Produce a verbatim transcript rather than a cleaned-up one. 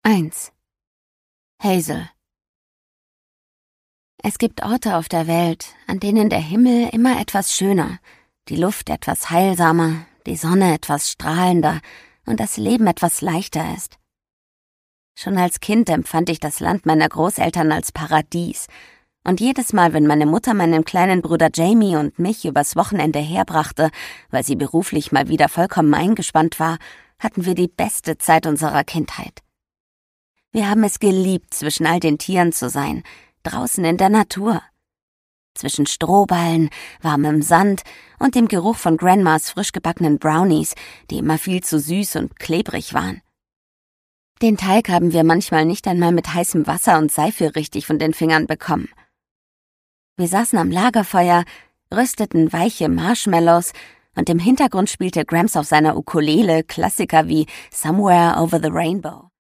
eins. Hazel. Es gibt Orte auf der Welt, an denen der Himmel immer etwas schöner, die Luft etwas heilsamer, die Sonne etwas strahlender und das Leben etwas leichter ist. Schon als Kind empfand ich das Land meiner Großeltern als Paradies, und jedes Mal, wenn meine Mutter meinen kleinen Bruder Jamie und mich übers Wochenende herbrachte, weil sie beruflich mal wieder vollkommen eingespannt war, hatten wir die beste Zeit unserer Kindheit. Wir haben es geliebt, zwischen all den Tieren zu sein, draußen in der Natur. Zwischen Strohballen, warmem Sand und dem Geruch von Grandmas frisch gebackenen Brownies, die immer viel zu süß und klebrig waren. Den Teig haben wir manchmal nicht einmal mit heißem Wasser und Seife richtig von den Fingern bekommen. Wir saßen am Lagerfeuer, rösteten weiche Marshmallows und im Hintergrund spielte Gramps auf seiner Ukulele Klassiker wie Somewhere Over the Rainbow.